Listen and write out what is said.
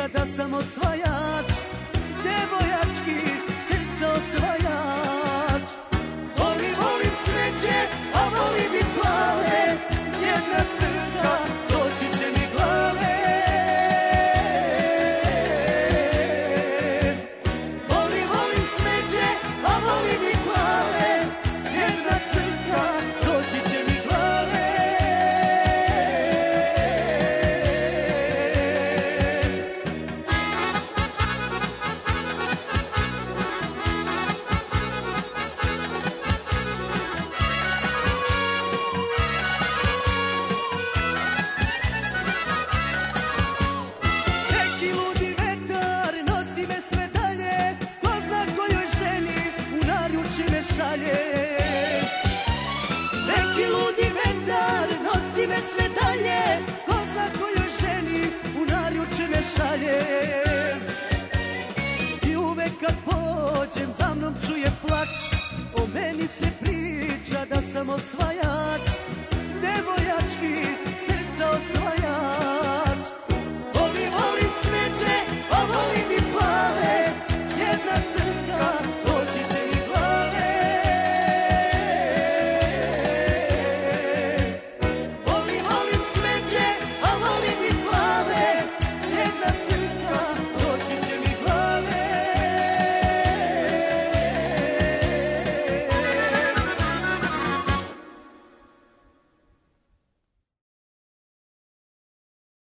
priča da sam osvajač, devojački srce osvajač. Volim smeđe, a volim i plave, jedna crta doći će mi glave. Volim smeđe, a volim i plave, jedna crta doći će mi glave. Neki ludi vetar nosi me sve dalje, ko zna kojoj ženi u naručje me šalje. Neki ludi vetar nosi me sve dalje, ko zna kojoj ženi u naručje me šalje. I uvek kad pođem za mnom čuje plač, o meni se priča da sam osvajač,